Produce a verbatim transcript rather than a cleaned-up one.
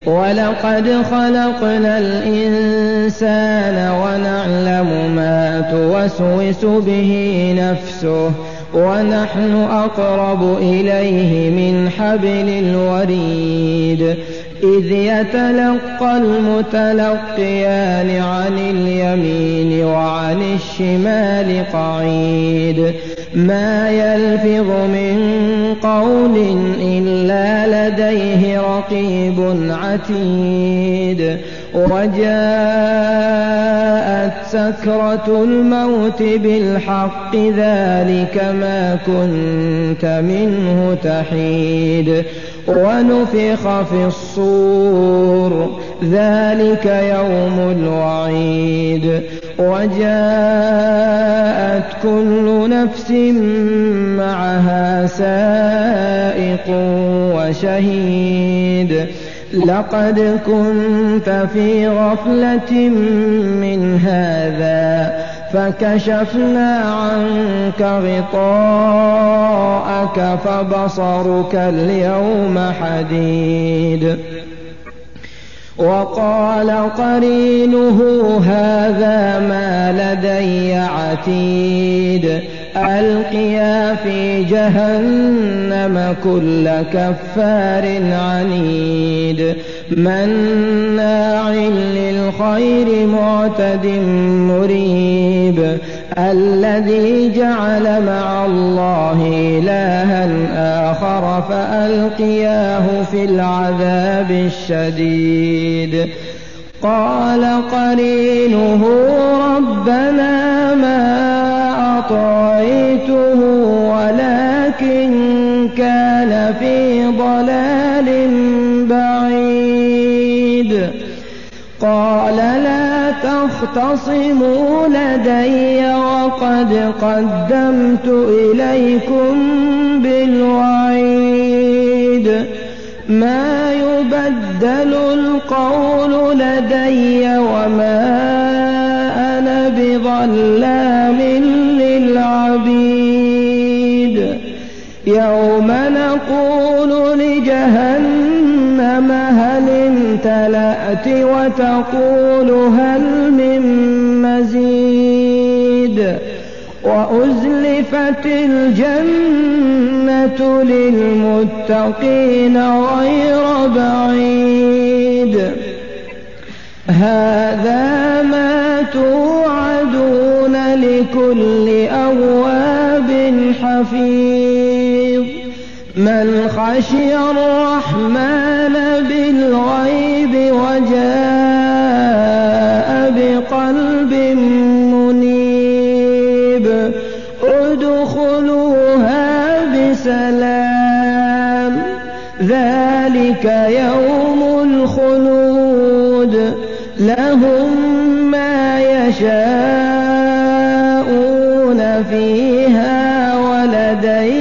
وَلَقَدْ خَلَقْنَا الْإِنسَانَ وَنَعْلَمُ مَا تُوَسْوِسُ بِهِ نَفْسُهُ وَنَحْنُ أَقْرَبُ إِلَيْهِ مِنْ حَبْلِ الْوَرِيدِ إِذْ يَتَلَقَّى الْمُتَلَقِّيَانِ عَنِ الْيَمِينِ وَعَنِ الشِّمَالِ قَعِيدٌ مَا يَلْفِظُ مِن قَوْلٍ إِلَّا لَدَيْهِ رَقِيبٌ عَتِيدٌ وَجَاءَتْ سَكْرَةُ الْمَوْتِ بِالْحَقِّ ذَلِكَ مَا كُنتَ مِنْهُ تَحِيدُ وَنُفِخَ فِي الصُّورِ ذَلِكَ يَوْمُ الْوَعِيدِ وَجَاءَتْ كُلُّ نَفْسٍ مَّعَهَا سَائِقٌ وَشَهِيدٌ لَقَدْ كُنتَ فِي غَفْلَةٍ مِّنْ هَٰذَا فَكَشَفْنَا عَنكَ غِطَاءَكَ فَبَصَرُكَ الْيَوْمَ حَدِيدٌ وَقَالَ قَرِينُهُ هَٰذَا مَا لَدَيَّ عَتِيدٌ أَلْقِيَا فِي جَهَنَّمَ كُلَّ كَفَّارٍ عَنِيدٍ مَّنَّاعٍ لِّلْخَيْرِ مُعْتَدٍ مُّرِيبٍ الَّذِي جَعَلَ مَعَ اللَّهِ إِلَٰهًا آخَرَ فَأَلْقِيَاهُ فِي الْعَذَابِ الشَّدِيدِ قَالَ قَرِينُهُ رَبَّنَا مَا أَطْغَيْتُهُ وَلَٰكِن كَانَ فِي ضَلَالٍ بَعِيدٍ قَالَ لَا تَخْتَصِمُوا لَدَيَّ وَقَدْ قَدَّمْتُ إِلَيْكُم بِالْوَعِيدِ مَا يُبَدَّلُ الْقَوْلُ لَدَيَّ وَمَا أَنَا بِظَلَّامٍ لِّلْعَبِيدِ يَوْمَ نَقُولُ لِجَهَنَّمَ هَلِ امْتَلَأْتِ وَتَقُولُ هَلْ مِن مَّزِيدٍ وَأُزْلِفَتِ الْجَنَّةُ لِلْمُتَّقِينَ غَيْرَ بَعِيدٍ هَٰذَا مَا تُوعَدُونَ لِكُلِّ أَوَّابٍ حَفِيظٍ مَّنْ خَشِيَ الرَّحْمَٰنَ بِالْغَيْبِ وَجَاءَ بِقَلْبٍ مُّنِيبٍ ادْخُلُوهَا بِسَلَامٍ ذَٰلِكَ يَوْمُ الْخُلُودِ لَهُم مَّا يَشَاءُونَ فِيهَا وَلَدَيْنَا